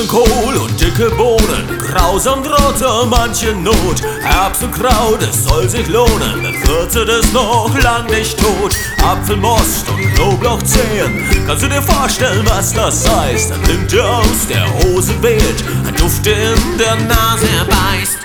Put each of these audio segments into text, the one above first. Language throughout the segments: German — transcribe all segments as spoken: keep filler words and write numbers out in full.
Kohl und dicke Bohnen, grausam droht so manche Not. Erbsenkraut, es soll sich lohnen, dann wird es noch lang nicht tot. Apfelmost und Knoblauchzehen, kannst du dir vorstellen, was das heißt? Ein Wind, der aus der Hose weht, ein Duft, der in der Nase beißt.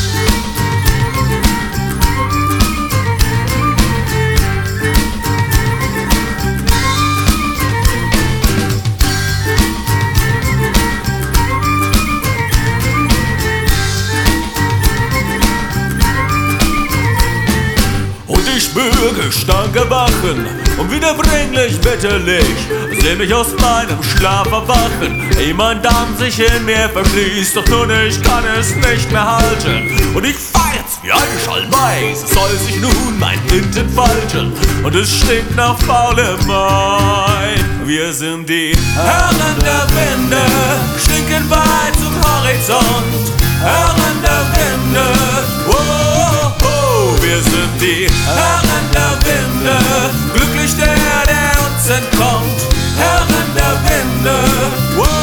Ich spüre Gestank erwachen, unwiederbringlich bitterlich. Seh mich aus meinem Schlaf erwachen, ehe mein Darm sich in mir verschließt. Doch nun, ich kann es nicht mehr halten und ich feiert's wie eine Schalmeis. Es soll sich nun mein Wind entfalten und es stinkt nach faulem Wein. Wir sind die Herren der Winde, stinken weit zum Horizont. Herren der Winde, oh, oh, oh. Wir sind die Herren der Winde, glücklich der, der uns entkommt. Herren der Winde, oh, oh.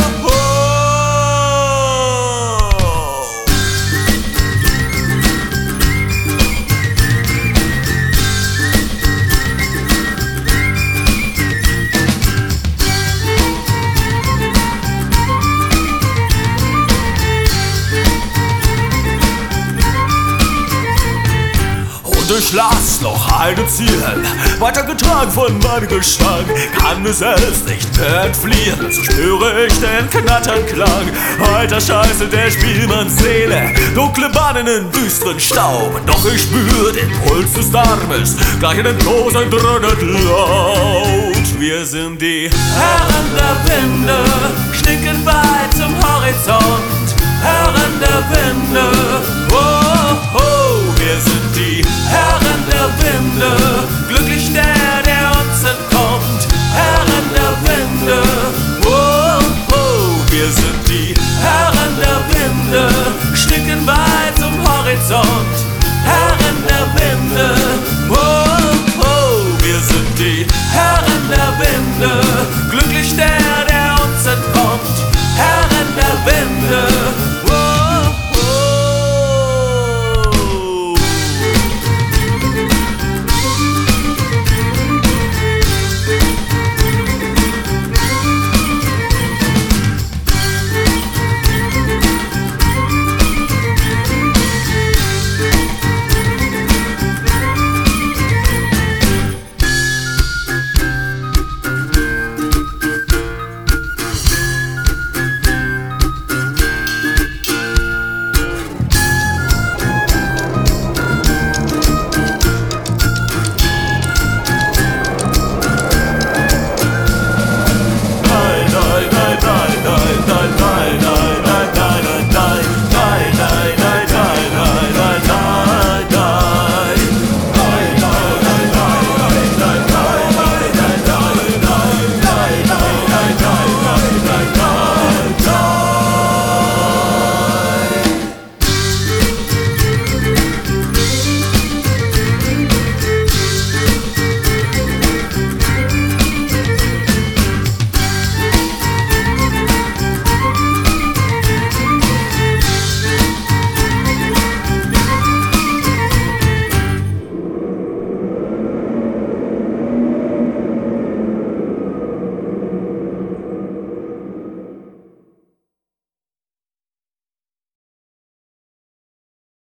Ich lass noch eine zielen, weitergetragen von meinem Gestank, kann mir selbst nicht mehr entfliehen, so spüre ich den knatternden Klang. Alter Scheiße, der Spielmanns Seele, dunkle Bahnen in düsteren Staub, doch ich spür den Puls des Darmes, gleich in den Tosen dröhnet laut. Wir sind die Herren der Winde, stinken weit zum Horizont. Herren der Winde, oh, oh, wir sind die Herren der Winde,